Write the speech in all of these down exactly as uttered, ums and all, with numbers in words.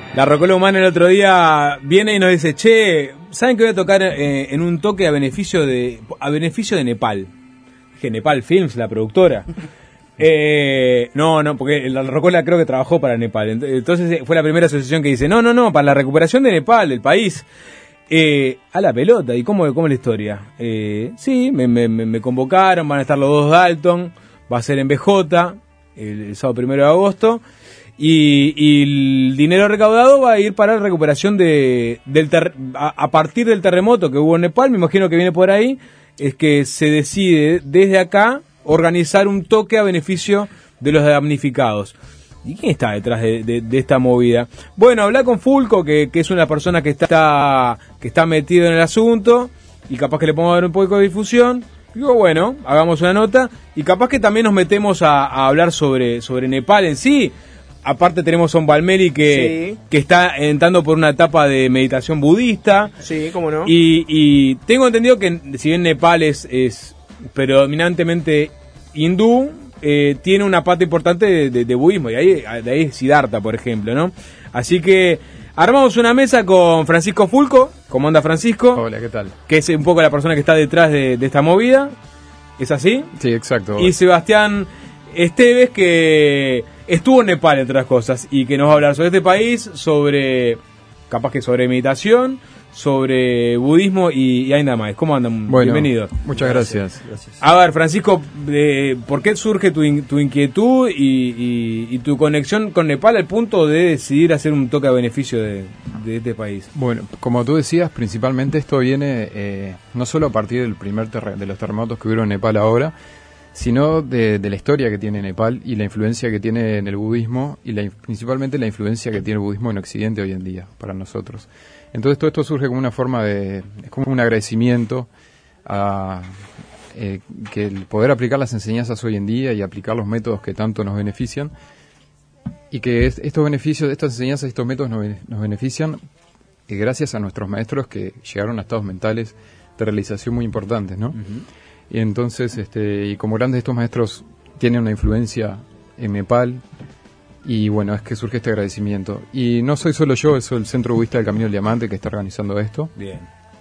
La Rocola Humana el otro día viene y nos dice, che, ¿saben que voy a tocar eh, en un toque a beneficio de a beneficio de Nepal? Dije, Nepal Films, la productora. eh, no, no, porque la Rocola creo que trabajó para Nepal. Entonces fue la primera asociación que dice, no, no, no, para la recuperación de Nepal, del país. Eh, a la pelota, ¿y cómo, cómo es la historia? Eh, sí, me, me, me convocaron, van a estar los dos Dalton, va a ser en B J, el, el sábado primero de agosto. Y, y el dinero recaudado va a ir para la recuperación de del ter, a, a partir del terremoto que hubo en Nepal, me imagino que viene por ahí, es que se decide desde acá organizar un toque a beneficio de los damnificados. ¿Y quién está detrás de, de, de esta movida? Bueno, hablá con Fulco, que, que es una persona que está que está metido en el asunto, y capaz que le podemos dar un poco de difusión. Digo, bueno, hagamos una nota, y capaz que también nos metemos a, a hablar sobre, sobre Nepal en sí. Aparte tenemos a un Balmeli que, sí. que está entrando por una etapa de meditación budista. Sí, cómo no. Y, y tengo entendido que si bien Nepal es, es predominantemente hindú, eh, tiene una parte importante de, de, de budismo. Y ahí, de ahí es Siddhartha, por ejemplo, ¿no? Así que armamos una mesa con Francisco Fulco. ¿Cómo anda, Francisco? Hola, ¿qué tal? Que es un poco la persona que está detrás de, de esta movida. ¿Es así? Sí, exacto. Y Sebastián Esteves, que estuvo en Nepal, entre otras cosas, y que nos va a hablar sobre este país, sobre, capaz que sobre meditación, sobre budismo y, y ainda más. ¿Cómo andan? Bueno, bienvenidos. Muchas gracias. gracias. A ver, Francisco, eh, ¿por qué surge tu, in, tu inquietud y, y, y tu conexión con Nepal al punto de decidir hacer un toque a beneficio de, de este país? Bueno, como tú decías, principalmente esto viene eh, no solo a partir del primer terre- de los terremotos que hubieron en Nepal ahora, sino de, de la historia que tiene Nepal y la influencia que tiene en el budismo y la, principalmente la influencia que tiene el budismo en Occidente hoy en día para nosotros. Entonces todo esto surge como una forma de, es como un agradecimiento a eh, que el poder aplicar las enseñanzas hoy en día y aplicar los métodos que tanto nos benefician, y que es, estos beneficios, estas enseñanzas, estos métodos nos, nos benefician eh, gracias a nuestros maestros que llegaron a estados mentales de realización muy importantes, ¿no? Uh-huh. Y entonces, este, y como grandes estos maestros tienen una influencia en Nepal, y bueno, es que surge este agradecimiento. Y no soy solo yo, es el Centro Budista del Camino del Diamante que está organizando esto. Bien.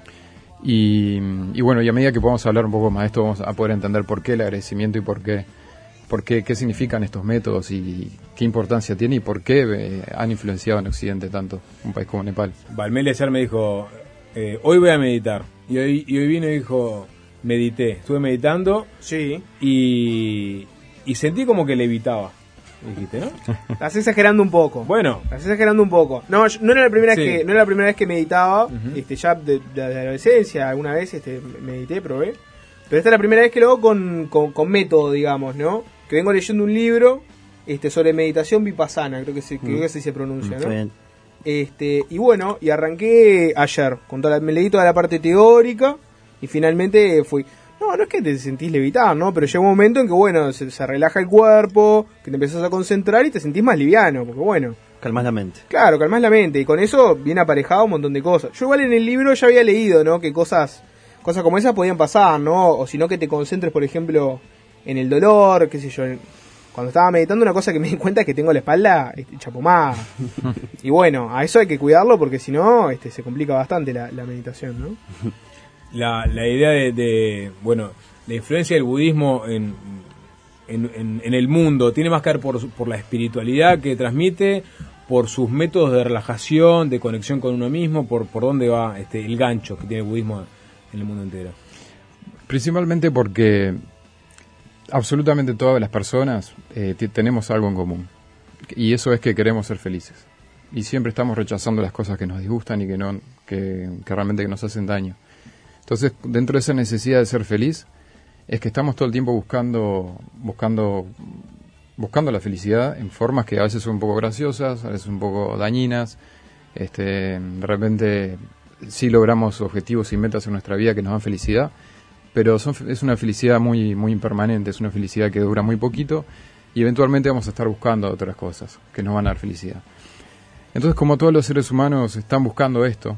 Y, y bueno, y a medida que podamos hablar un poco más de esto, vamos a poder entender por qué el agradecimiento y por qué, por qué, qué significan estos métodos y qué importancia tiene y por qué eh, han influenciado en Occidente tanto un país como Nepal. Balmeli ayer me dijo, eh, hoy voy a meditar. Y hoy, y hoy vino y dijo, medité, estuve meditando. Sí. Y, y sentí como que levitaba. Dijiste, ¿no? Estás exagerando un poco. Bueno. Estás exagerando un poco. No, yo, no era la primera sí. vez que no era la primera vez que meditaba. Uh-huh. Este, ya de, de, de la adolescencia alguna vez este, medité, probé. Pero esta es la primera vez que lo hago con, con, con método, digamos, ¿no? Que vengo leyendo un libro este, sobre meditación vipassana, creo que se, uh-huh. creo que así se pronuncia, uh-huh. ¿no? Este, y bueno, y arranqué ayer, con toda la, me leí toda la parte teórica y finalmente fui. No, no es que te sentís levitar, ¿no? Pero llega un momento en que, bueno, se, se relaja el cuerpo, que te empezás a concentrar y te sentís más liviano, porque bueno... Calmás la mente. Claro, calmás la mente, y con eso viene aparejado un montón de cosas. Yo igual en el libro ya había leído, ¿no? Que cosas cosas como esas podían pasar, ¿no? O si no, que te concentres, por ejemplo, en el dolor, qué sé yo. Cuando estaba meditando, una cosa que me di cuenta es que tengo la espalda este, chapomada. Y bueno, a eso hay que cuidarlo porque si no, este, se complica bastante la, la meditación, ¿no? La, la idea de, de, bueno, la influencia del budismo en, en, en, en el mundo tiene más que ver por, por la espiritualidad que transmite, por sus métodos de relajación, de conexión con uno mismo, por, por dónde va este, el gancho que tiene el budismo en el mundo entero. Principalmente porque absolutamente todas las personas eh, t- tenemos algo en común, y eso es que queremos ser felices, y siempre estamos rechazando las cosas que nos disgustan y que, no, que, que realmente que nos hacen daño. Entonces, dentro de esa necesidad de ser feliz, es que estamos todo el tiempo buscando, buscando, buscando la felicidad en formas que a veces son un poco graciosas, a veces un poco dañinas. Este, de repente sí logramos objetivos y metas en nuestra vida que nos dan felicidad, pero son, es una felicidad muy, muy impermanente, es una felicidad que dura muy poquito y eventualmente vamos a estar buscando otras cosas que nos van a dar felicidad. Entonces, como todos los seres humanos están buscando esto,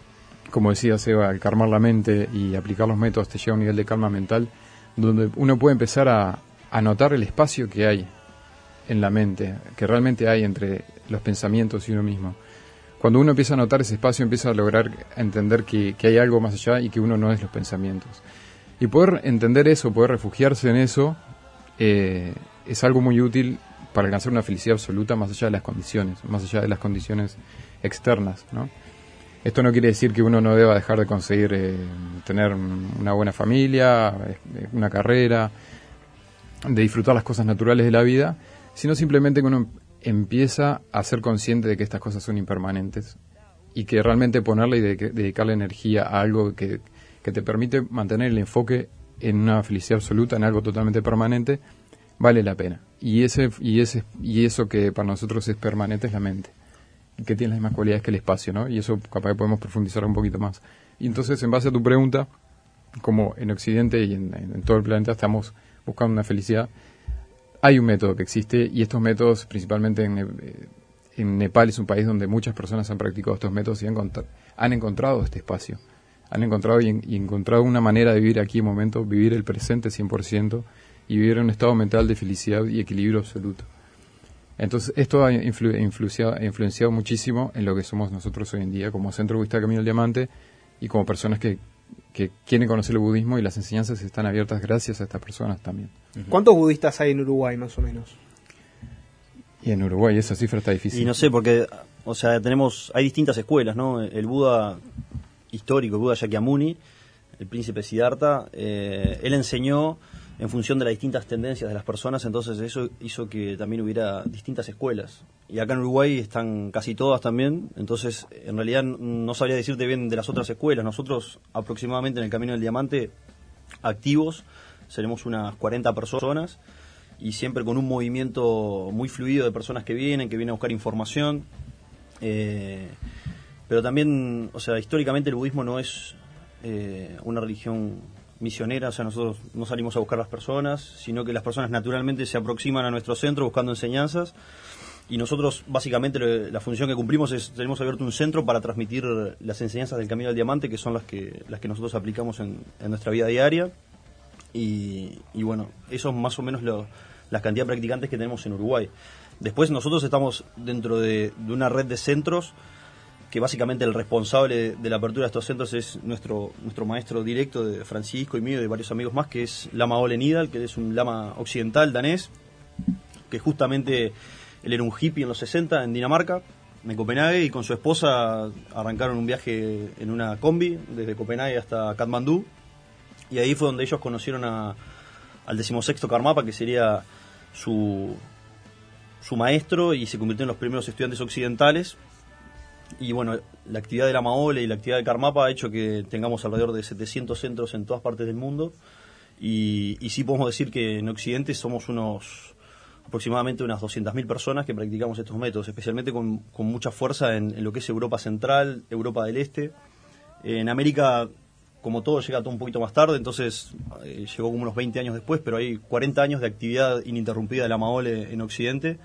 como decía Seba, el calmar la mente y aplicar los métodos te lleva a un nivel de calma mental donde uno puede empezar a, a notar el espacio que hay en la mente, que realmente hay entre los pensamientos y uno mismo. Cuando uno empieza a notar ese espacio, empieza a lograr entender que, que hay algo más allá y que uno no es los pensamientos. Y poder entender eso, poder refugiarse en eso, eh, es algo muy útil para alcanzar una felicidad absoluta más allá de las condiciones, más allá de las condiciones externas, ¿no? Esto no quiere decir que uno no deba dejar de conseguir eh, tener una buena familia, eh, una carrera, de disfrutar las cosas naturales de la vida, sino simplemente que uno empieza a ser consciente de que estas cosas son impermanentes y que realmente ponerle y de- dedicarle energía a algo que, que te permite mantener el enfoque en una felicidad absoluta, en algo totalmente permanente, vale la pena. Y ese y ese y eso que para nosotros es permanente es la mente, que tiene las mismas cualidades que el espacio, ¿no? Y eso capaz que podemos profundizar un poquito más. Y entonces, en base a tu pregunta, como en Occidente y en, en todo el planeta estamos buscando una felicidad, hay un método que existe, y estos métodos, principalmente en, eh, en Nepal, es un país donde muchas personas han practicado estos métodos y han, encont- han encontrado este espacio. Han encontrado y, en- y encontrado una manera de vivir aquí en momento, vivir el presente cien por ciento y vivir en un estado mental de felicidad y equilibrio absoluto. Entonces, esto ha influ- influenciado, ha influenciado muchísimo en lo que somos nosotros hoy en día como Centro Budista Camino del Diamante y como personas que, que quieren conocer el budismo, y las enseñanzas están abiertas gracias a estas personas también. ¿Cuántos budistas hay en Uruguay, más o menos? Y en Uruguay esa cifra está difícil. Y no sé, porque, o sea, tenemos, hay distintas escuelas, ¿no? El Buda histórico, el Buda Shakyamuni, el príncipe Siddhartha, eh, él enseñó en función de las distintas tendencias de las personas, entonces eso hizo que también hubiera distintas escuelas. Y acá en Uruguay están casi todas también, entonces en realidad no sabría decirte bien de las otras escuelas. Nosotros aproximadamente en el Camino del Diamante, activos, seremos unas cuarenta personas, y siempre con un movimiento muy fluido de personas que vienen, que vienen a buscar información. Eh, pero también, o sea, históricamente el budismo no es eh, una religión misionera, o sea, nosotros no salimos a buscar las personas, sino que las personas naturalmente se aproximan a nuestro centro buscando enseñanzas, y nosotros básicamente lo- la función que cumplimos es, tenemos abierto un centro para transmitir las enseñanzas del Camino del Diamante, que son las que las que nosotros aplicamos en, en nuestra vida diaria. Y, y bueno, eso es más o menos lo, la cantidad de practicantes que tenemos en Uruguay. Después nosotros estamos dentro de, de una red de centros, que básicamente el responsable de, de la apertura de estos centros es nuestro nuestro maestro directo, de Francisco y mío y de varios amigos más, que es Lama Ole Nidal, que es un lama occidental danés, que justamente él era un hippie en los sesenta en Dinamarca, en Copenhague, y con su esposa arrancaron un viaje en una combi desde Copenhague hasta Katmandú, y ahí fue donde ellos conocieron a, al decimosexto Karmapa, que sería su, su maestro, y se convirtió en los primeros estudiantes occidentales. Y bueno, la actividad de la Maole y la actividad de Karmapa ha hecho que tengamos alrededor de setecientos centros en todas partes del mundo, y, y sí podemos decir que en Occidente somos unos aproximadamente unas doscientas mil personas que practicamos estos métodos, especialmente con, con mucha fuerza en, en lo que es Europa Central, Europa del Este. En América, como todo, llega todo un poquito más tarde, entonces eh, llegó como unos veinte años después, pero hay cuarenta años de actividad ininterrumpida de la Maole en Occidente,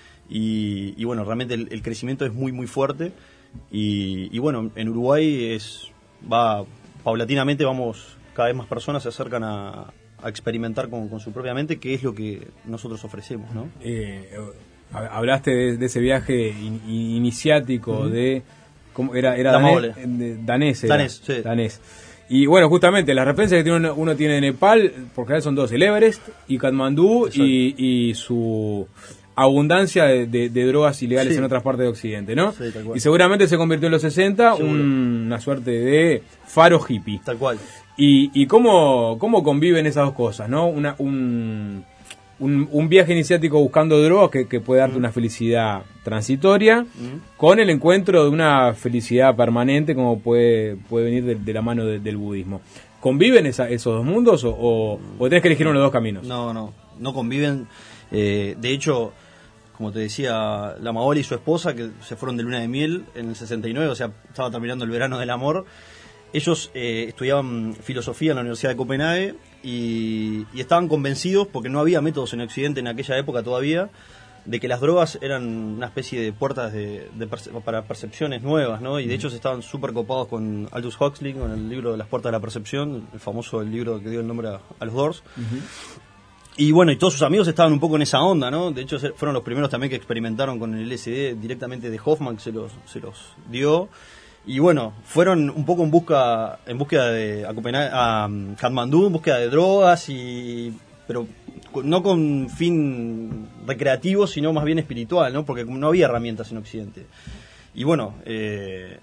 y, y bueno, realmente el, el crecimiento es muy muy fuerte, y, y bueno, en Uruguay es va paulatinamente, vamos, cada vez más personas se acercan a, a experimentar con, con su propia mente, que es lo que nosotros ofrecemos, ¿no? Eh, hablaste de, de ese viaje in- iniciático, uh-huh. de ¿cómo era? Era La danés, Maole. de- danés, era, Danés, sí. danés. Y bueno, justamente las referencias que tiene uno, uno tiene de Nepal, por general son dos, el Everest y Katmandú, y, y su abundancia de, de, de drogas ilegales Sí. en otras partes de Occidente, ¿no? Sí, tal cual. Y seguramente se convirtió en los sesenta Seguro. un- una suerte de faro hippie. Tal cual. Y, y cómo, cómo conviven esas dos cosas, ¿no? Una, un, un, un viaje iniciático buscando drogas que, que puede darte Mm. una felicidad transitoria, Mm. con el encuentro de una felicidad permanente como puede, puede venir de, de la mano de- del budismo. ¿Conviven esa- esos dos mundos o, o, o tenés que elegir uno de los dos caminos? No, no, no conviven. Eh, de hecho, como te decía, la Maole y su esposa, que se fueron de luna de miel en el sesenta y nueve, o sea, estaba terminando el verano del amor. Ellos eh, estudiaban filosofía en la Universidad de Copenhague, y, y estaban convencidos, porque no había métodos en Occidente en aquella época todavía, de que las drogas eran una especie de puertas de, de perce- para percepciones nuevas, ¿no? Y de hecho estaban súper copados con Aldous Huxley, con el libro de las puertas de la percepción, el famoso el libro que dio el nombre a, a los Doors. Y bueno, y todos sus amigos estaban un poco en esa onda, ¿no? De hecho, fueron los primeros también que experimentaron con el L S D directamente de Hoffman, que se los, se los dio. Y bueno, fueron un poco en busca en búsqueda de a, Copenhague, a Katmandú, en búsqueda de drogas, y pero no con fin recreativo, sino más bien espiritual, ¿no? Porque no había herramientas en Occidente. Y bueno, eh,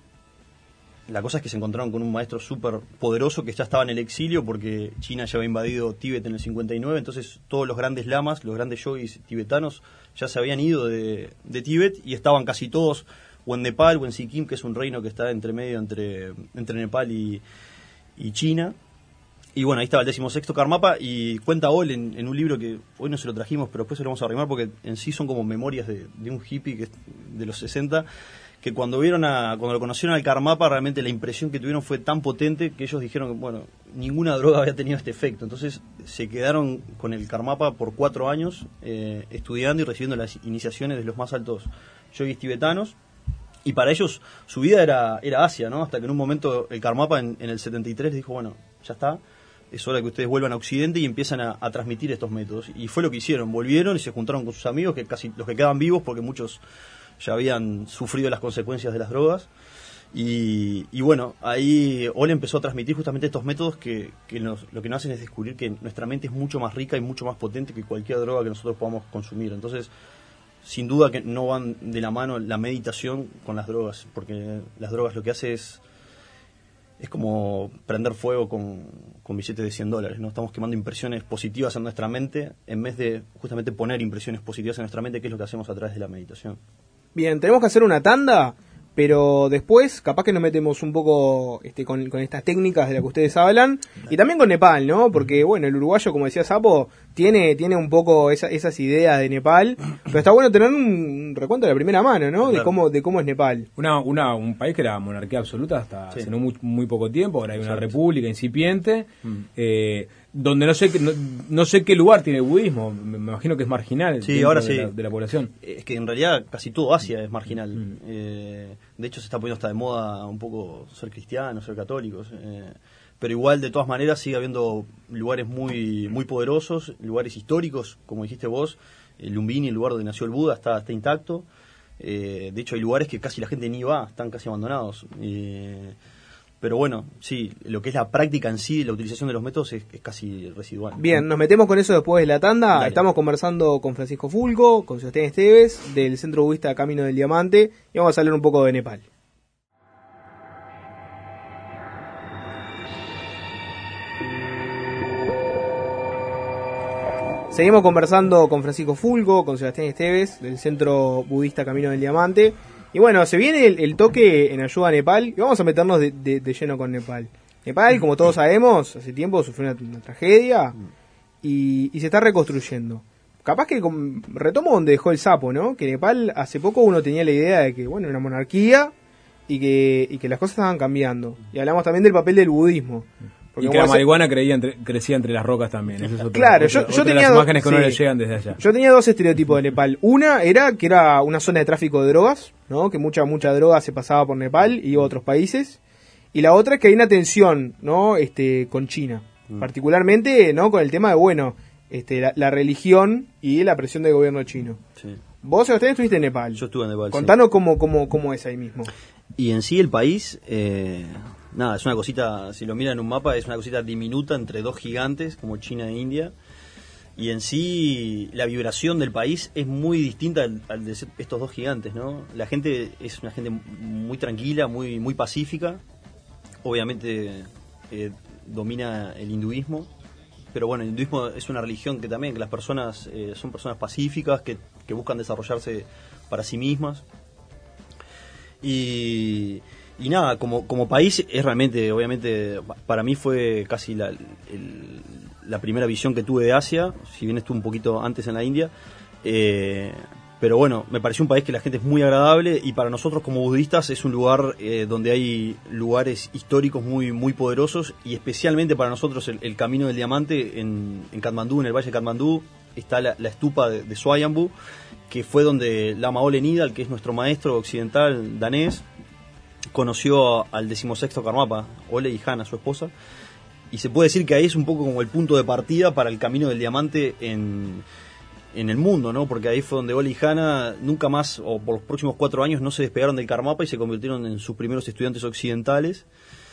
la cosa es que se encontraron con un maestro súper poderoso que ya estaba en el exilio porque China ya había invadido Tíbet en el cincuenta y nueve, entonces todos los grandes lamas, los grandes yogis tibetanos ya se habían ido de, de Tíbet y estaban casi todos o en Nepal o en Sikkim, que es un reino que está entre medio entre, entre Nepal y, y China. Y bueno, ahí estaba el decimosexto Karmapa, y cuenta Ole en, en un libro que hoy no se lo trajimos, pero después se lo vamos a arrimar porque en sí son como memorias de, de un hippie que es de los sesenta, que cuando vieron a, cuando lo conocieron al Karmapa, realmente la impresión que tuvieron fue tan potente que ellos dijeron que, bueno, ninguna droga había tenido este efecto. Entonces se quedaron con el Karmapa por cuatro años eh, estudiando y recibiendo las iniciaciones de los más altos yogis tibetanos. Y para ellos su vida era, era Asia, ¿no? Hasta que en un momento el Karmapa en, en el setenta y tres dijo, bueno, ya está, es hora que ustedes vuelvan a Occidente y empiezan a, a transmitir estos métodos. Y fue lo que hicieron, volvieron y se juntaron con sus amigos, que casi los que quedaban vivos, porque muchos ya habían sufrido las consecuencias de las drogas. Y, y bueno, ahí Ole empezó a transmitir justamente estos métodos que, que nos, lo que nos hacen es descubrir que nuestra mente es mucho más rica y mucho más potente que cualquier droga que nosotros podamos consumir. Entonces, sin duda que no van de la mano la meditación con las drogas, porque las drogas lo que hace es es como prender fuego con, con billetes de cien dólares, ¿no? Estamos quemando impresiones positivas en nuestra mente en vez de justamente poner impresiones positivas en nuestra mente, que es lo que hacemos a través de la meditación. Bien, tenemos que hacer una tanda, pero después capaz que nos metemos un poco este, con, con estas técnicas de las que ustedes hablan, y también con Nepal, ¿no? Porque, bueno, el uruguayo, como decía Sapo, tiene tiene un poco esa, esas ideas de Nepal, pero está bueno tener un recuento de la primera mano, ¿no? Claro. De cómo de cómo es Nepal. Una, una Un país que era monarquía absoluta hasta Sí. hace no muy, muy poco tiempo, ahora hay una Exacto. república incipiente, Mm. eh, donde no sé, qué- no, no sé qué lugar tiene el budismo, me, me imagino que es marginal Sí, dentro ahora de, sí. la, de la población. Es que en realidad casi todo Asia es marginal. Mm. Eh, de hecho se está poniendo hasta de moda un poco ser cristianos, ser católicos. Eh, pero igual, de todas maneras, sigue habiendo lugares muy muy poderosos, lugares históricos, como dijiste vos. El Lumbini, el lugar donde nació el Buda, está, está intacto. Eh, de hecho, hay lugares que casi la gente ni va, están casi abandonados. Eh, pero bueno, sí, lo que es la práctica en sí, la utilización de los métodos es, es casi residual. Bien, nos metemos con eso después de la tanda. Dale. Estamos conversando con Francisco Fulco, con Sebastián Esteves, del Centro Budista Camino del Diamante, y vamos a hablar un poco de Nepal. Seguimos conversando con Francisco Fulco, con Sebastián Esteves, del Centro Budista Camino del Diamante. Y bueno, se viene el, el toque en ayuda a Nepal, y vamos a meternos de, de- de lleno con Nepal. Nepal, como todos sabemos, hace tiempo sufrió una, una tragedia y, y se está reconstruyendo. Capaz que com- retomo donde dejó el Sapo, ¿no? Que Nepal hace poco uno tenía la idea de que, bueno, era una monarquía y que, y que las cosas estaban cambiando. Y hablamos también del papel del budismo. Porque Y que como la hace- marihuana creía entre- crecía entre las rocas también. Eso es otra, Claro, otra- yo- yo otra de tenía las do- imágenes que a uno sí. le llegan desde allá. Yo tenía dos estereotipos de Nepal. Una era que era una zona de tráfico de drogas, ¿no? Que mucha mucha droga se pasaba por Nepal y iba a otros países. Y la otra es que hay una tensión, ¿no? Este, con China, Mm. particularmente, ¿no? Con el tema de, bueno, este, la, la religión y la presión del gobierno chino. Sí. Vos, Sebastián, estuviste en Nepal. Yo estuve en Nepal. sí. Contanos cómo, cómo, cómo es ahí mismo. Y en sí el país, eh, nada, es una cosita, si lo miran en un mapa, es una cosita diminuta entre dos gigantes como China e India. Y en sí la vibración del país es muy distinta al, al de estos dos gigantes, ¿no? La gente es una gente muy tranquila, muy muy pacífica. Obviamente eh, domina el hinduismo, pero bueno, el hinduismo es una religión que también, que las personas eh, son personas pacíficas, que, que buscan desarrollarse para sí mismas. Y, y nada, como, como país es realmente, obviamente, para mí fue casi la, el- la primera visión que tuve de Asia, si bien estuve un poquito antes en la India. Eh, pero bueno, me pareció un país que la gente es muy agradable, y para nosotros como budistas es un lugar eh, donde hay lugares históricos muy muy poderosos, y especialmente para nosotros el, el Camino del Diamante en, en Katmandú, en el Valle de Katmandú, está la, la estupa de, de Swayambhu, que fue donde Lama Ole Nidal, que es nuestro maestro occidental danés, conoció al decimosexto Karmapa, Ole y Hana, su esposa. y se puede decir que ahí es un poco como el punto de partida para el camino del diamante en, en el mundo, ¿no? Porque ahí fue donde Ole y Hanna nunca más, o por los próximos cuatro años, no se despegaron del Karmapa y se convirtieron en sus primeros estudiantes occidentales.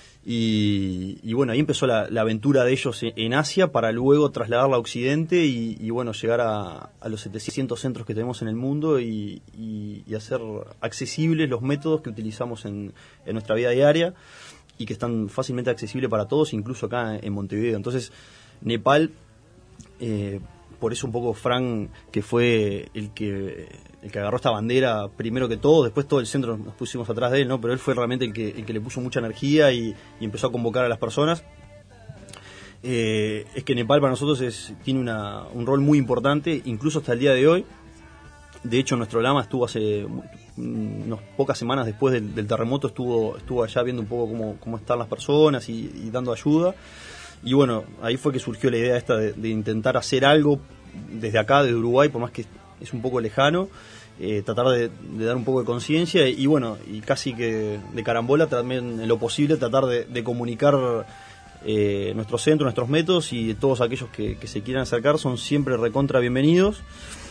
Y, y bueno, ahí empezó la, la aventura de ellos en Asia para luego trasladarla a Occidente y, y bueno, llegar a, a los setecientos centros que tenemos en el mundo y, y, y hacer accesibles los métodos que utilizamos en, en nuestra vida diaria y que están fácilmente accesibles para todos, incluso acá en Montevideo. Entonces, Nepal, eh, por eso un poco Frank, que fue el que el que agarró esta bandera primero que todo, después todo el centro nos pusimos atrás de él, ¿no? Pero él fue realmente el que, el que le puso mucha energía y, y empezó a convocar a las personas. Eh, es que Nepal para nosotros es, tiene una, un rol muy importante, incluso hasta el día de hoy. De hecho, nuestro lama estuvo hace unas pocas semanas después del, del terremoto, estuvo estuvo allá viendo un poco cómo, cómo están las personas y, y dando ayuda. Y bueno, ahí fue que surgió la idea esta de, de intentar hacer algo desde acá, desde Uruguay, por más que es un poco lejano, eh, tratar de, de dar un poco de conciencia y, y bueno, y casi que de carambola también en lo posible tratar de, de comunicar eh, nuestro centro, nuestros métodos, y todos aquellos que, que se quieran acercar son siempre recontra bienvenidos.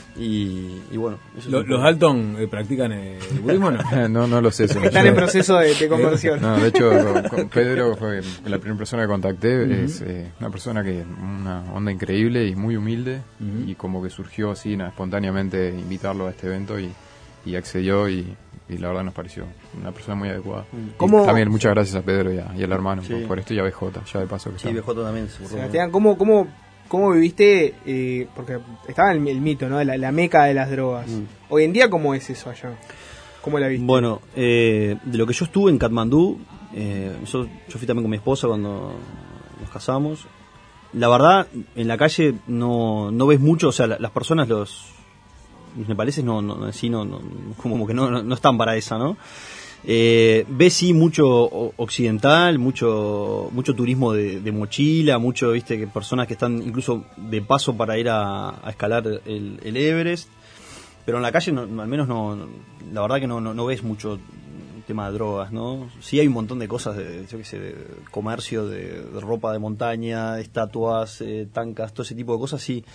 Y, y bueno, eso Lo- es ¿Los Dalton eh, practican eh, el budismo o no? no, no lo sé. se me Están llega. en proceso de, de conversión. No, de hecho, con Pedro fue la primera persona que contacté. Uh-huh. Es eh, una persona que una onda increíble y muy humilde. Uh-huh. Y como que surgió así, nada, espontáneamente invitarlo a este evento y, y accedió y, y la verdad nos pareció una persona muy adecuada. ¿Cómo? Y también muchas gracias a Pedro y, a, y al hermano Sí. por, por esto y a B J, ya de paso que Sí, B J también. Se Sebastián, ¿cómo, cómo, cómo viviste? Eh, porque estaba el, el mito, ¿no? La, la meca de las drogas. Mm. Hoy en día, ¿cómo es eso allá? ¿Cómo la viste? Bueno, eh, de lo que yo estuve en Katmandú, eh, yo, yo fui también con mi esposa cuando nos casamos. La verdad, en la calle no, no ves mucho, o sea, la, las personas, los, los nepaleses no, no, sí, no, no, como que no, no, no están para esa, ¿no? Eh, ves sí mucho o- occidental, mucho mucho turismo de, de mochila, mucho, viste, que personas que están incluso de paso para ir a, a escalar el, el Everest, pero en la calle no, no, al menos no, no, la verdad que no, no, no ves mucho tema de drogas, ¿no? Sí hay un montón de cosas, de, yo qué sé, de comercio de, de ropa de montaña, estatuas, eh, tancas, todo ese tipo de cosas, sí.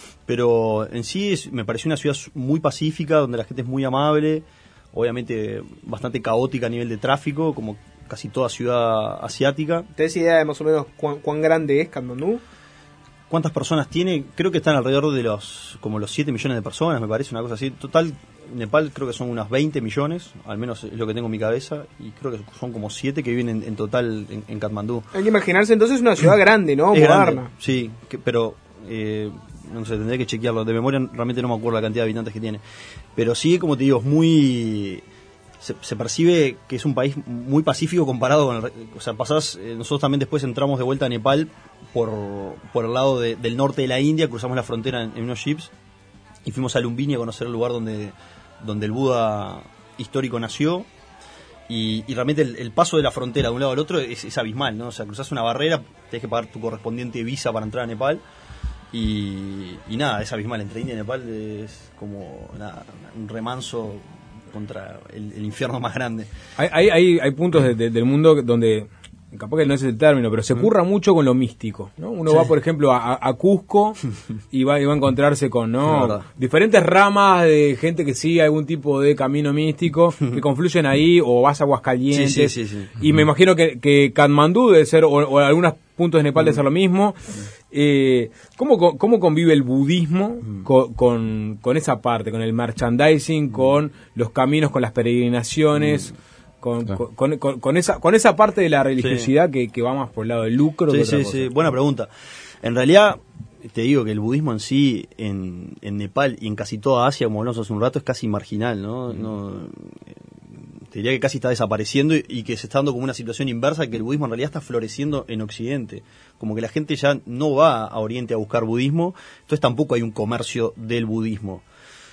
Pero en sí es, me pareció una ciudad muy pacífica, donde la gente es muy amable, obviamente bastante caótica a nivel de tráfico, como casi toda ciudad asiática. ¿Tenés idea de más o menos cuán, cuán grande es Katmandú? ¿Cuántas personas tiene? Creo que están alrededor de los como los siete millones de personas, me parece, una cosa así. Total, Nepal creo que son unas veinte millones, al menos es lo que tengo en mi cabeza, y creo que son como siete que viven en, en total en, en Katmandú. Hay que imaginarse entonces una ciudad grande, ¿no? Es Moderna. grande, sí, que, pero eh, no sé, tendría que chequearlo. De memoria realmente no me acuerdo la cantidad de habitantes que tiene. Pero sí, como te digo, es muy... Se, se percibe que es un país muy pacífico comparado con el... O sea, pasás... Eh, nosotros también después entramos de vuelta a Nepal por, por el lado de, del norte de la India, cruzamos la frontera en, en unos jeeps y fuimos a Lumbini a conocer el lugar donde, donde el Buda histórico nació. Y, y realmente el, el paso de la frontera de un lado al otro es, es abismal, ¿no? O sea, cruzás una barrera, tenés que pagar tu correspondiente visa para entrar a Nepal. Y, y nada, es abismal. Entre India y Nepal es como nada, un remanso contra el, el infierno más grande. Hay, hay, hay, hay puntos de- de- del mundo donde, capaz que no es el término, pero se curra mucho con lo místico, ¿no? Uno Sí. va, por ejemplo, a, a Cusco y va, y va a encontrarse con, Es ¿no? verdad. diferentes ramas de gente que sigue algún tipo de camino místico que confluyen ahí, o vas a Aguascalientes. Sí, sí, sí, sí. Y me imagino que, que Katmandú debe ser, o, o algunos puntos de Nepal debe ser lo mismo. Eh, ¿cómo, co- ¿Cómo convive el budismo co- con, con esa parte, con el merchandising, con los caminos, con las peregrinaciones? Con, Claro. con, con- con esa con esa parte de la religiosidad que, que va más por el lado del lucro que Sí, otra sí, cosa. sí, buena pregunta. En realidad, te digo que el budismo en sí, en, en Nepal y en casi toda Asia, como hablamos hace un rato, es casi marginal, ¿no? no eh, te diría que casi está desapareciendo y, y que se está dando como una situación inversa, que el budismo en realidad está floreciendo en Occidente. Como que la gente ya no va a Oriente a buscar budismo, entonces tampoco hay un comercio del budismo.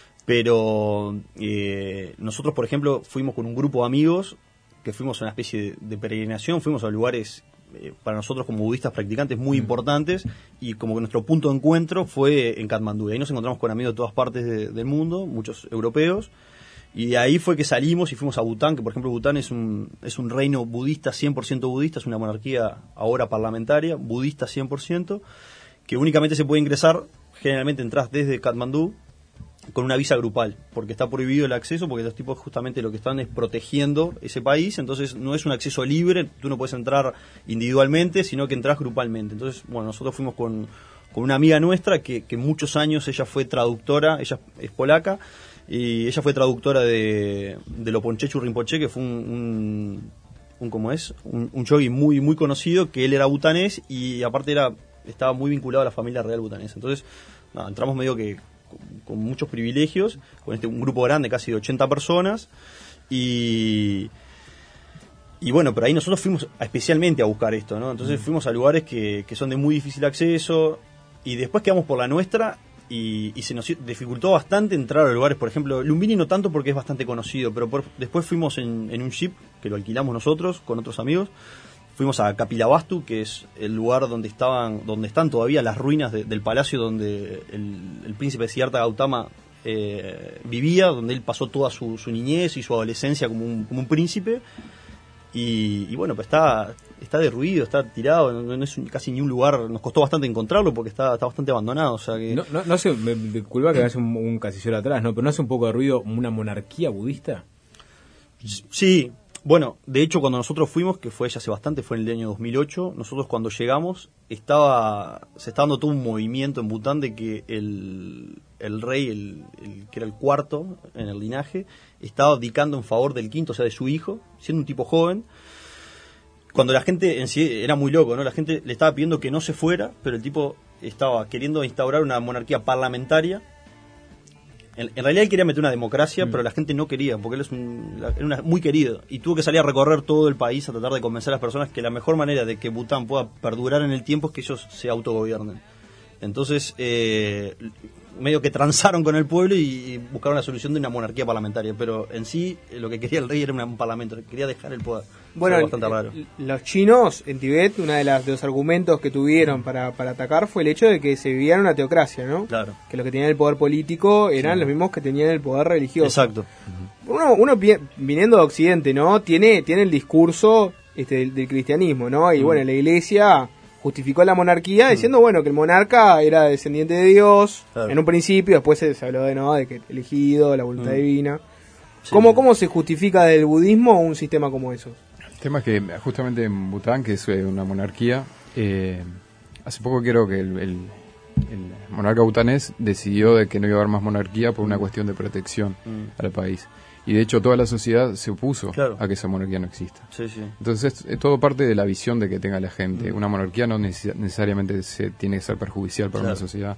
Pero eh, nosotros, por ejemplo, fuimos con un grupo de amigos que fuimos a una especie de, de peregrinación, fuimos a lugares eh, para nosotros como budistas practicantes muy importantes, y como que nuestro punto de encuentro fue en Katmandú. Y ahí nos encontramos con amigos de todas partes de- del mundo, muchos europeos, Y de ahí fue que salimos y fuimos a Bután, que por ejemplo Bután es un, es un reino budista, cien por ciento budista, es una monarquía ahora parlamentaria, budista cien por ciento, que únicamente se puede ingresar, generalmente entras desde Katmandú, con una visa grupal, porque está prohibido el acceso, porque los tipos justamente lo que están es protegiendo ese país, entonces no es un acceso libre, tú no puedes entrar individualmente, sino que entras grupalmente. Entonces, bueno, nosotros fuimos con, con una amiga nuestra que, que muchos años ella fue traductora, ella es polaca, y ella fue traductora de, de Lo Ponchechu Rinpoche, que fue un, un, un ¿cómo es? Un, un yogui muy, muy conocido, que él era butanés y aparte era estaba muy vinculado a la familia real butanesa. Entonces, nada, entramos medio que con, con muchos privilegios, con este un grupo grande, casi de ochenta personas, y... Y bueno, pero ahí nosotros fuimos especialmente a buscar esto, ¿no? Entonces fuimos a lugares que, que son de muy difícil acceso, y después quedamos por la nuestra, y, y se nos dificultó bastante entrar a lugares, por ejemplo, Lumbini no tanto porque es bastante conocido, pero por, después fuimos en, en un jeep, que lo alquilamos nosotros, con otros amigos, fuimos a Kapilavastu, que es el lugar donde estaban, donde están todavía las ruinas de, del palacio donde el, el príncipe Siddhartha Gautama eh, vivía, donde él pasó toda su, su niñez y su adolescencia como un, como un príncipe. Y, y bueno, pues está, está derruido, está tirado, no, no es casi ni un lugar, nos costó bastante encontrarlo porque está, está bastante abandonado. O sea que... No, no, no hace, me disculpa que me hace un, un casillero atrás, ¿no? Pero ¿no hace un poco de ruido una monarquía budista? Sí, bueno, de hecho cuando nosotros fuimos, que fue ya hace bastante, fue en el año dos mil ocho, nosotros cuando llegamos, estaba se estaba dando todo un movimiento en Bután de que el, el rey, el, el que era el cuarto en el linaje, estaba abdicando en favor del quinto, o sea, de su hijo, siendo un tipo joven, cuando la gente en sí era muy loco, ¿no? La gente le estaba pidiendo que no se fuera, pero el tipo estaba queriendo instaurar una monarquía parlamentaria. En, en realidad él quería meter una democracia, mm. pero la gente no quería, porque él es un, era una, muy querido, y tuvo que salir a recorrer todo el país a tratar de convencer a las personas que la mejor manera de que Bután pueda perdurar en el tiempo es que ellos se autogobiernen. Entonces, eh, medio que transaron con el pueblo y, y buscaron la solución de una monarquía parlamentaria, pero en sí lo que quería el rey era una, un parlamento, quería dejar el poder. Bueno, bastante raro. Los chinos en Tibet, uno de, las, de los argumentos que tuvieron para, para atacar fue el hecho de que se vivía en una teocracia, ¿no? Claro. Que los que tenían el poder político eran sí. los mismos que tenían el poder religioso. Exacto. Uno, uno viniendo de Occidente, ¿no? Tiene, tiene el discurso este, del, del cristianismo, ¿no? Y mm. bueno, la iglesia justificó la monarquía diciendo, bueno, que el monarca era descendiente de Dios, claro. en un principio, después se, se habló de, ¿no? de que elegido, la voluntad mm. divina. Sí. ¿Cómo, ¿Cómo se justifica del budismo un sistema como eso? El tema es que justamente en Bután, que es una monarquía, eh, hace poco creo que el, el, el monarca butanés decidió de que no iba a haber más monarquía por una cuestión de protección mm. al país. Y de hecho toda la sociedad se opuso claro. a que esa monarquía no exista. Sí, sí. Entonces es, es todo parte de la visión de que tenga la gente. Mm. Una monarquía no neces- necesariamente se, tiene que ser perjudicial para claro. una sociedad.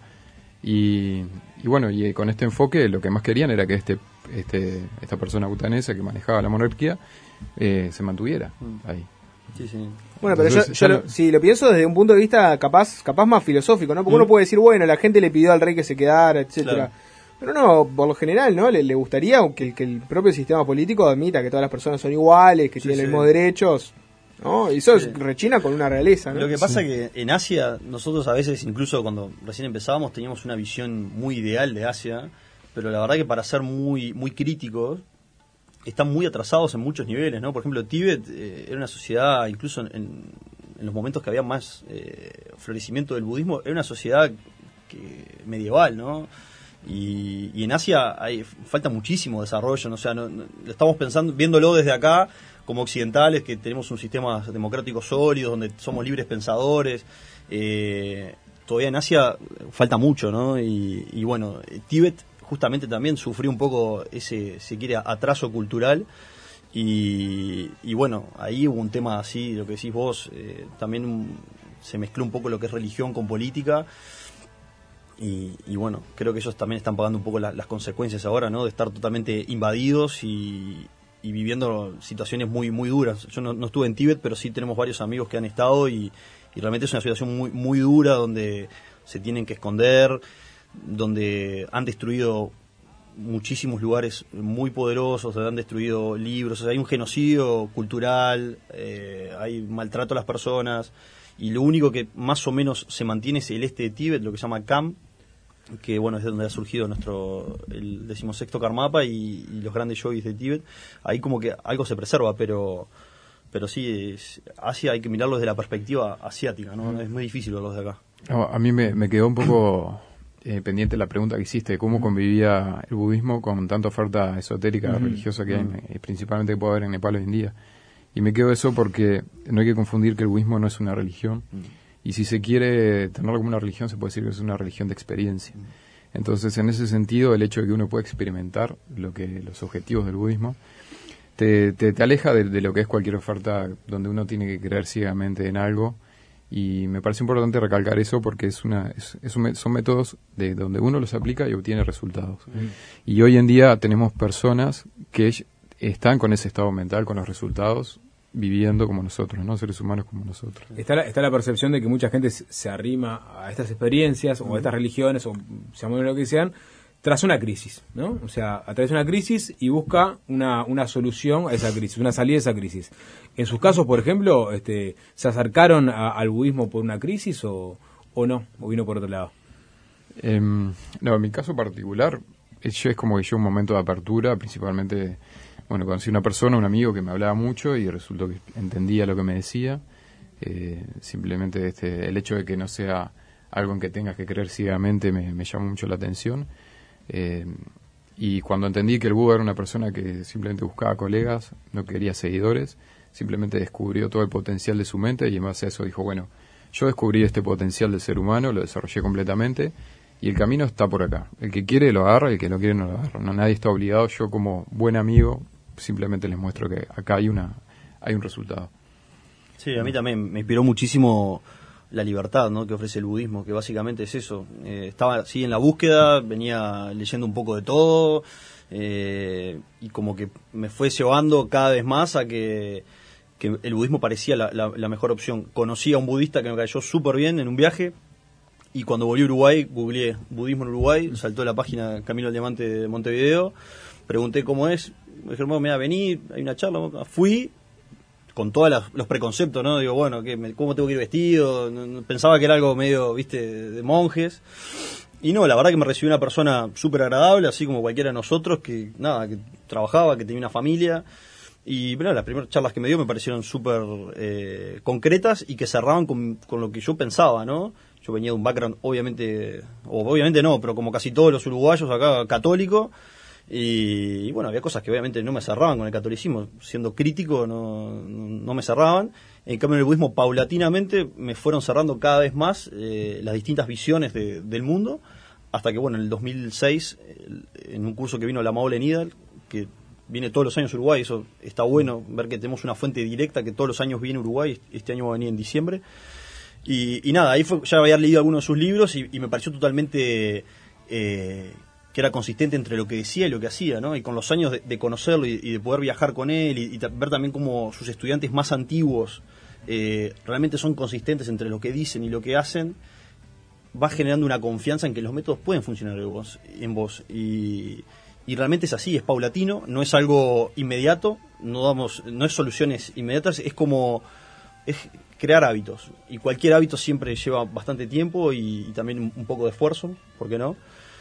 Y, y bueno, y con este enfoque lo que más querían era que este, este esta persona butanesa que manejaba la monarquía eh, se mantuviera mm. ahí. Sí, sí. Bueno, pero Entonces, yo, yo lo, si lo pienso desde un punto de vista capaz capaz más filosófico, ¿no? Porque mm. uno puede decir, bueno, la gente le pidió al rey que se quedara, etcétera. Claro. Pero no, por lo general, ¿no? Le, le gustaría que, que el propio sistema político admita que todas las personas son iguales, que sí, tienen sí. los mismos derechos, ¿no? Y eso sí. rechina con una realeza, ¿no? Lo que pasa sí. es que en Asia, nosotros a veces, incluso cuando recién empezábamos, teníamos una visión muy ideal de Asia, pero la verdad que para ser muy muy críticos, están muy atrasados en muchos niveles, ¿no? Por ejemplo, Tíbet eh, era una sociedad, incluso en, en los momentos que había más eh, florecimiento del budismo, era una sociedad que, medieval, ¿no? Y, y en Asia hay, falta muchísimo desarrollo, ¿no? O sea, no, no, estamos pensando, viéndolo desde acá como occidentales, que tenemos un sistema democrático sólido, donde somos libres pensadores. Eh, todavía en Asia falta mucho, ¿no? Y, y bueno, Tíbet justamente también sufrió un poco ese, si quiere, atraso cultural. Y, y bueno, ahí hubo un tema así, lo que decís vos, eh, también un, se mezcló un poco lo que es religión con política. Y, y bueno, creo que ellos también están pagando un poco la, las consecuencias ahora, ¿no? De estar totalmente invadidos y, y viviendo situaciones muy muy duras. Yo no, no estuve en Tíbet, pero sí tenemos varios amigos que han estado y, y realmente es una situación muy muy dura donde se tienen que esconder, donde han destruido muchísimos lugares muy poderosos, donde han destruido libros, o sea, hay un genocidio cultural, eh, hay maltrato a las personas, y lo único que más o menos se mantiene es el este de Tíbet, lo que se llama Kham, que bueno, es de donde ha surgido nuestro el decimosexto Karmapa y, y los grandes yogis de Tíbet. Ahí como que algo se preserva, pero pero sí, es, Asia hay que mirarlo desde la perspectiva asiática, ¿no? Mm. Es muy difícil verlos de acá. No, a mí me, me quedó un poco eh, pendiente la pregunta que hiciste de cómo convivía el budismo con tanta oferta esotérica, mm. religiosa que hay, mm. principalmente que puede haber en Nepal hoy en día. Y me quedo eso porque no hay que confundir que el budismo no es una religión. Mm. Y si se quiere tenerlo como una religión, se puede decir que es una religión de experiencia. Entonces, en ese sentido, el hecho de que uno pueda experimentar lo que los objetivos del budismo te, te, te aleja de, de lo que es cualquier oferta donde uno tiene que creer ciegamente en algo. Y me parece importante recalcar eso porque es una es, es un, son métodos de donde uno los aplica y obtiene resultados. Mm. Y hoy en día tenemos personas que están con ese estado mental, con los resultados, viviendo como nosotros, ¿no? Seres humanos como nosotros. Está la, está la percepción de que mucha gente se arrima a estas experiencias o a estas religiones o seamos lo que sean tras una crisis, ¿no? O sea, a través de una crisis y busca una, una solución a esa crisis, una salida de esa crisis. En sus casos, por ejemplo, este, ¿se acercaron a, al budismo por una crisis o, o no? ¿O vino por otro lado? Eh, no, en mi caso particular, es, es como que yo un momento de apertura, principalmente... Bueno, conocí una persona, un amigo que me hablaba mucho y resultó que entendía lo que me decía. Eh, simplemente este, el hecho de que no sea algo en que tengas que creer ciegamente me, me llamó mucho la atención. Eh, y cuando entendí que el Buda era una persona que simplemente buscaba colegas, no quería seguidores, simplemente descubrió todo el potencial de su mente y en base a eso dijo, bueno, yo descubrí este potencial del ser humano, lo desarrollé completamente y el camino está por acá. El que quiere lo agarra y el que no quiere no lo agarra. No, nadie está obligado. Yo como buen amigo simplemente les muestro que acá hay una hay un resultado. Sí, a mí también me inspiró muchísimo la libertad, ¿no?, que ofrece el budismo, que básicamente es eso. Eh, estaba así en la búsqueda, venía leyendo un poco de todo eh, y como que me fue llevando cada vez más a que, que el budismo parecía la, la, la mejor opción. Conocí a un budista que me cayó súper bien en un viaje y cuando volví a Uruguay, googleé budismo en Uruguay, saltó la página Camino al Diamante de Montevideo, pregunté cómo es. Me dijeron, mira, vení, hay una charla. Fui con todos los preconceptos, ¿no? Digo, bueno, ¿qué, ¿cómo tengo que ir vestido? Pensaba que era algo medio, viste, de monjes. Y no, la verdad que me recibió una persona súper agradable, así como cualquiera de nosotros, que nada, que trabajaba, que tenía una familia. Y bueno, las primeras charlas que me dio me parecieron súper eh, concretas y que cerraban con, con lo que yo pensaba, ¿no? Yo venía de un background, obviamente, o obviamente no, pero como casi todos los uruguayos acá, católico. Y, y bueno, había cosas que obviamente no me cerraban con el catolicismo, siendo crítico no, no, no me cerraban. En cambio en el budismo paulatinamente me fueron cerrando cada vez más eh, las distintas visiones de, del mundo, hasta que bueno, en el dos mil seis, en un curso que vino la Maole Nidal, que viene todos los años a Uruguay, eso está bueno, ver que tenemos una fuente directa que todos los años viene a Uruguay, este año va a venir en diciembre. Y, y nada, ahí fue, ya había leído algunos de sus libros y, y me pareció totalmente... Eh, que era consistente entre lo que decía y lo que hacía, ¿no? Y con los años de, de conocerlo y, y de poder viajar con él y, y ver también cómo sus estudiantes más antiguos eh, realmente son consistentes entre lo que dicen y lo que hacen, va generando una confianza en que los métodos pueden funcionar en vos. En vos. Y, y realmente es así, es paulatino, no es algo inmediato, no damos, no es soluciones inmediatas, es como es crear hábitos. Y cualquier hábito siempre lleva bastante tiempo y, y también un poco de esfuerzo, ¿por qué no?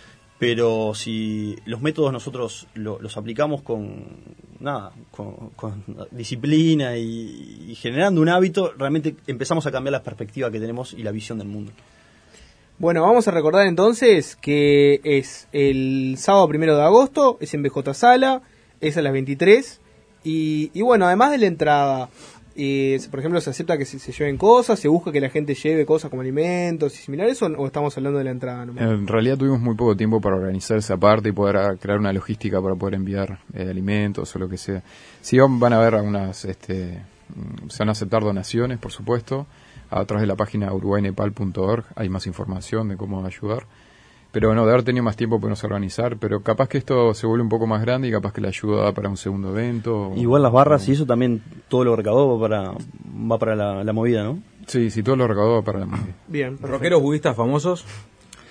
Pero si los métodos nosotros lo, los aplicamos con nada, con, con disciplina y, y generando un hábito, realmente empezamos a cambiar la perspectiva que tenemos y la visión del mundo. Bueno, vamos a recordar entonces que es el sábado primero de agosto, es en B J Sala, es a las veintitrés y, y bueno, además de la entrada, eh, por ejemplo, se acepta que se, se lleven cosas, se busca que la gente lleve cosas como alimentos y similares, o, o estamos hablando de la entrada nomás. En realidad tuvimos muy poco tiempo para organizar esa parte y poder crear una logística para poder enviar eh, alimentos o lo que sea. Sí, van a haber algunas, este, se van a aceptar donaciones, por supuesto, a través de la página uruguay nepal punto org hay más información de cómo ayudar. Pero bueno, de haber tenido más tiempo podemos organizar, pero capaz que esto se vuelve un poco más grande y capaz que la ayuda da para un segundo evento. Igual las barras o... y eso también, todo lo recaudado va para, va para la, la movida, ¿no? Sí, sí, todo lo recaudado va para la movida. Bien, ¿rockeros budistas famosos?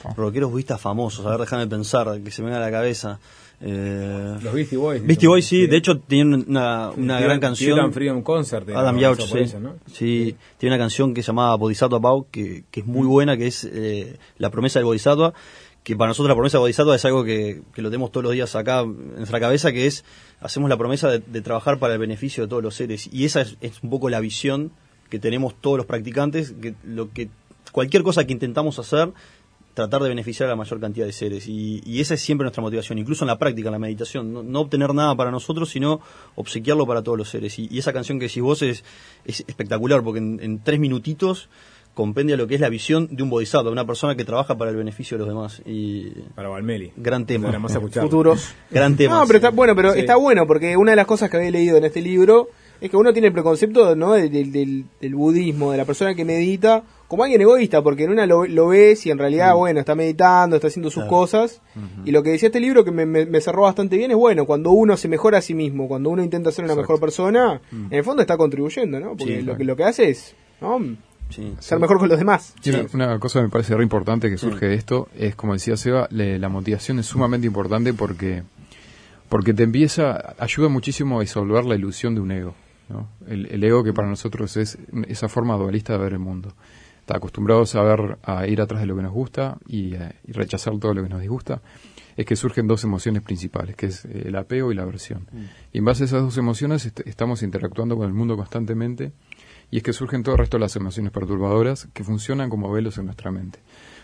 Oh. Rockeros budistas famosos, a ver, déjame pensar, que se me venga a la cabeza. Eh, Los Beastie Boys. Beastie Boys, sí, de hecho tienen una, una sí, gran canción. Tibetan Freedom Concert. Adam Yauch, sí. Eso, ¿no? Sí, tiene una canción que se llama Bodhisattva Vow, que, que es muy buena, que es eh, la promesa del Bodhisattva, que para nosotros la promesa del Bodhisattva es algo que, que lo tenemos todos los días acá en nuestra cabeza, que es, hacemos la promesa de, de trabajar para el beneficio de todos los seres. Y esa es, es un poco la visión que tenemos todos los practicantes, que lo que cualquier cosa que intentamos hacer, tratar de beneficiar a la mayor cantidad de seres. Y, y esa es siempre nuestra motivación, incluso en la práctica, en la meditación. No, no obtener nada para nosotros, sino obsequiarlo para todos los seres. Y, y esa canción que decís vos es, es espectacular, porque en, en tres minutitos compendia lo que es la visión de un bodhisattva, una persona que trabaja para el beneficio de los demás. Y para Valmeli. Gran tema. Futuros. Gran tema. No, pero está bueno, pero sí. está bueno, porque una de las cosas que había leído en este libro es que uno tiene el preconcepto, ¿no?, del, del, del budismo, de la persona que medita, como alguien egoísta, porque en una lo, lo ves y en realidad, mm. bueno, está meditando, está haciendo sus claro. cosas. Uh-huh. Y lo que decía este libro, que me, me, me cerró bastante bien, es bueno, cuando uno se mejora a sí mismo, cuando uno intenta ser una Exacto. mejor persona, mm. en el fondo está contribuyendo, ¿no? Porque sí, lo, claro. que, lo que hace es, ¿no?, sí. ser mejor con los demás. Sí, sí. Una, una cosa que me parece re importante que surge sí. de esto es, como decía Seba, le, la motivación es sumamente importante porque, porque te empieza, ayuda muchísimo a disolver la ilusión de un ego, ¿no? El, el ego que para nosotros es esa forma dualista de ver el mundo. Está acostumbrados a ver, a ir atrás de lo que nos gusta y, eh, y rechazar todo lo que nos disgusta. Es que surgen dos emociones principales, que es el apego y la aversión. Mm. Y en base a esas dos emociones est- estamos interactuando con el mundo constantemente, y es que surgen todo el resto de las emociones perturbadoras que funcionan como velos en nuestra mente.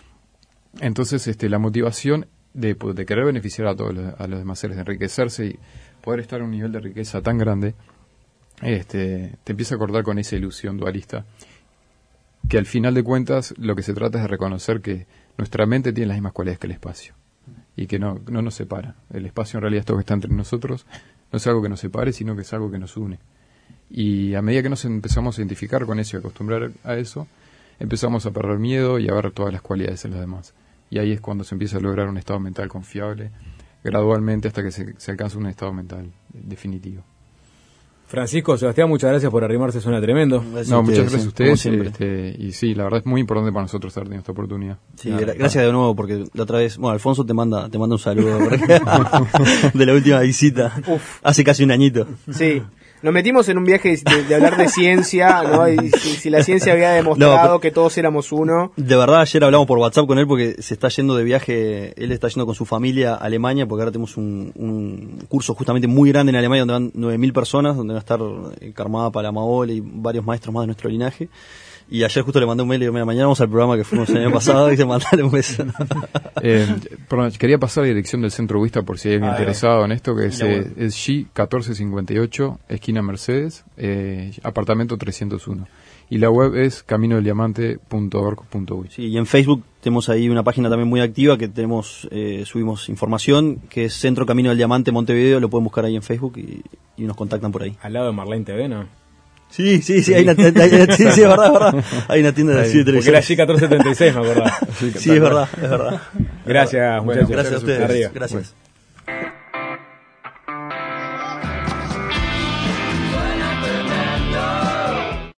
Entonces, este, la motivación de, de querer beneficiar a todos los, a los demás seres, de enriquecerse y poder estar a un nivel de riqueza tan grande, este, te empieza a acordar con esa ilusión dualista, que al final de cuentas lo que se trata es de reconocer que nuestra mente tiene las mismas cualidades que el espacio y que no, no nos separa. El espacio en realidad es todo que está entre nosotros, no es algo que nos separe, sino que es algo que nos une. Y a medida que nos empezamos a identificar con eso y a acostumbrar a eso, empezamos a perder miedo y a ver todas las cualidades en los demás. Y ahí es cuando se empieza a lograr un estado mental confiable, gradualmente hasta que se, se alcanza un estado mental definitivo. Francisco, Sebastián, muchas gracias por arrimarse, suena tremendo. Gracias no, muchas gracias a ustedes. Este, y sí, la verdad es muy importante para nosotros haber tenido esta oportunidad. Sí, Nada, gracias de nuevo, porque la otra vez, bueno, Alfonso te manda te manda un saludo de la última visita. Uf. Hace casi un añito. Sí. Nos metimos en un viaje de, de hablar de ciencia, ¿no? Y si, si la ciencia había demostrado no, que todos éramos uno. De verdad, ayer hablamos por WhatsApp con él porque se está yendo de viaje, él está yendo con su familia a Alemania, porque ahora tenemos un, un curso justamente muy grande en Alemania donde van nueve mil personas, donde va a estar Karmapa, Palamaol y varios maestros más de nuestro linaje. Y ayer justo le mandé un mail y le digo, mira, mañana vamos al programa que fuimos el año pasado y se mandaron un beso. eh, perdón, quería pasar la dirección del Centro Budista por si hay alguien ah, interesado en esto, que es, eh, es G catorce cincuenta y ocho, esquina Mercedes, eh, apartamento trescientos uno. Y la web es camino del diamante punto org punto uy. Sí, y en Facebook tenemos ahí una página también muy activa que tenemos, eh, subimos información, que es Centro Camino del Diamante Montevideo, lo pueden buscar ahí en Facebook y, y nos contactan por ahí. Al lado de Marlene T V, ¿no? Sí, sí, sí, hay una tienda, hay una, sí, sí, es verdad, es verdad. Hay una tienda de así de televisión. Porque era G catorce setenta y seis, me acordaba. Sí, es verdad, es verdad. Gracias, bueno, muchachos. Gracias a ustedes. Arriba. Gracias.